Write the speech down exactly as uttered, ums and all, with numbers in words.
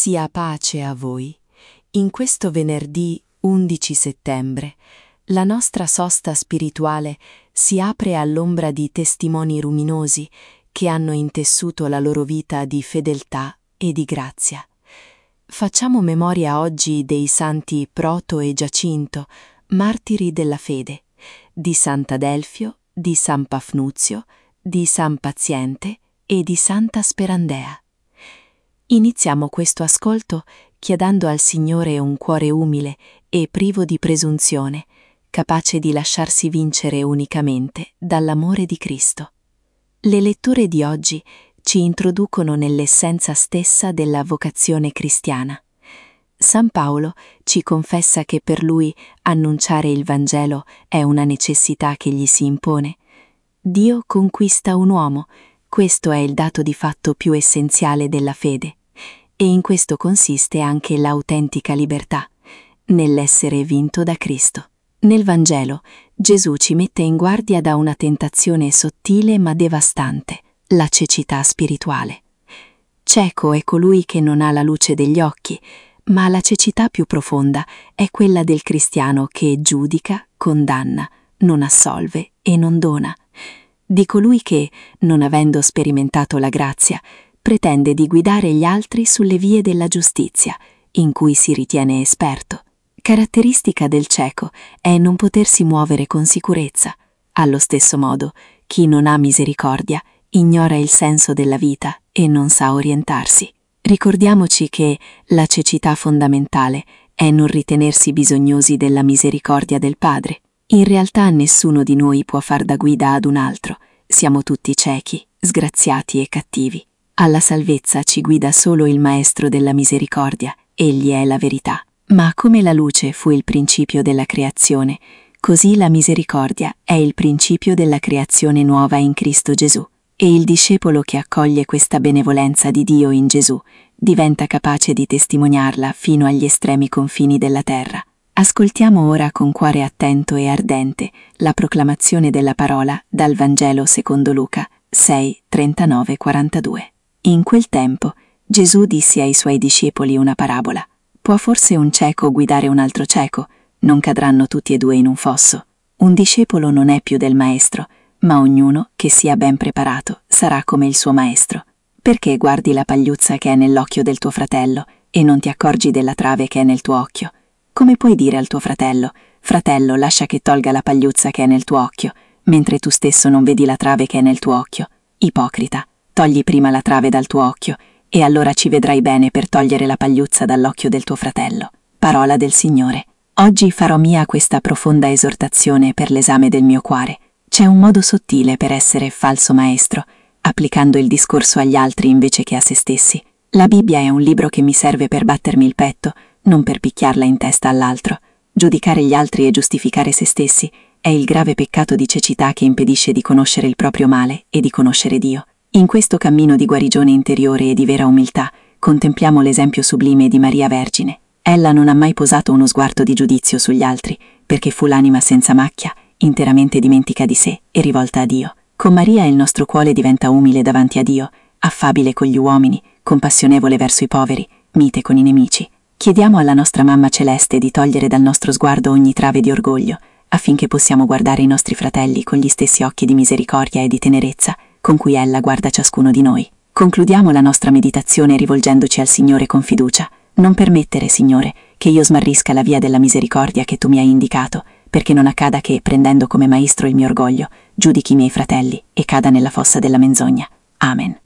Sia pace a voi. In questo venerdì undici settembre la nostra sosta spirituale si apre all'ombra di testimoni luminosi che hanno intessuto la loro vita di fedeltà e di grazia. Facciamo memoria oggi dei santi Proto e Giacinto, martiri della fede, di Sant'Adelfio, di San Pafnuzio, di San Paziente e di Santa Sperandea. Iniziamo questo ascolto chiedendo al Signore un cuore umile e privo di presunzione, capace di lasciarsi vincere unicamente dall'amore di Cristo. Le letture di oggi ci introducono nell'essenza stessa della vocazione cristiana. San Paolo ci confessa che per lui annunciare il Vangelo è una necessità che gli si impone. Dio conquista un uomo, questo è il dato di fatto più essenziale della fede, e in questo consiste anche l'autentica libertà, nell'essere vinto da Cristo. Nel Vangelo Gesù ci mette in guardia da una tentazione sottile ma devastante, la cecità spirituale. Cieco è colui che non ha la luce degli occhi, ma la cecità più profonda è quella del cristiano che giudica, condanna, non assolve e non dona. Di colui che, non avendo sperimentato la grazia, pretende di guidare gli altri sulle vie della giustizia, in cui si ritiene esperto. Caratteristica del cieco è non potersi muovere con sicurezza. Allo stesso modo, chi non ha misericordia ignora il senso della vita e non sa orientarsi. Ricordiamoci che la cecità fondamentale è non ritenersi bisognosi della misericordia del Padre. In realtà nessuno di noi può far da guida ad un altro. Siamo tutti ciechi, sgraziati e cattivi. Alla salvezza ci guida solo il Maestro della misericordia, egli è la verità. Ma come la luce fu il principio della creazione, così la misericordia è il principio della creazione nuova in Cristo Gesù. E il discepolo che accoglie questa benevolenza di Dio in Gesù diventa capace di testimoniarla fino agli estremi confini della terra. Ascoltiamo ora con cuore attento e ardente la proclamazione della parola dal Vangelo secondo Luca sei, trentanove quarantadue. In quel tempo Gesù disse ai suoi discepoli una parabola. Può forse un cieco guidare un altro cieco? Non cadranno tutti e due in un fosso. Un discepolo non è più del maestro, ma ognuno che sia ben preparato sarà come il suo maestro. Perché guardi la pagliuzza che è nell'occhio del tuo fratello e non ti accorgi della trave che è nel tuo occhio? Come puoi dire al tuo fratello: fratello, lascia che tolga la pagliuzza che è nel tuo occhio, mentre tu stesso non vedi la trave che è nel tuo occhio? Ipocrita, togli prima la trave dal tuo occhio, e allora ci vedrai bene per togliere la pagliuzza dall'occhio del tuo fratello. Parola del Signore. Oggi farò mia questa profonda esortazione per l'esame del mio cuore. C'è un modo sottile per essere falso maestro, applicando il discorso agli altri invece che a se stessi. La Bibbia è un libro che mi serve per battermi il petto, non per picchiarla in testa all'altro. Giudicare gli altri e giustificare se stessi è il grave peccato di cecità che impedisce di conoscere il proprio male e di conoscere Dio. In questo cammino di guarigione interiore e di vera umiltà, contempliamo l'esempio sublime di Maria Vergine. Ella non ha mai posato uno sguardo di giudizio sugli altri, perché fu l'anima senza macchia, interamente dimentica di sé e rivolta a Dio. Con Maria il nostro cuore diventa umile davanti a Dio, affabile con gli uomini, compassionevole verso i poveri, mite con i nemici. Chiediamo alla nostra Mamma Celeste di togliere dal nostro sguardo ogni trave di orgoglio, affinché possiamo guardare i nostri fratelli con gli stessi occhi di misericordia e di tenerezza con cui ella guarda ciascuno di noi. Concludiamo la nostra meditazione rivolgendoci al Signore con fiducia. Non permettere, Signore, che io smarrisca la via della misericordia che tu mi hai indicato, perché non accada che, prendendo come maestro il mio orgoglio, giudichi i miei fratelli e cada nella fossa della menzogna. Amen.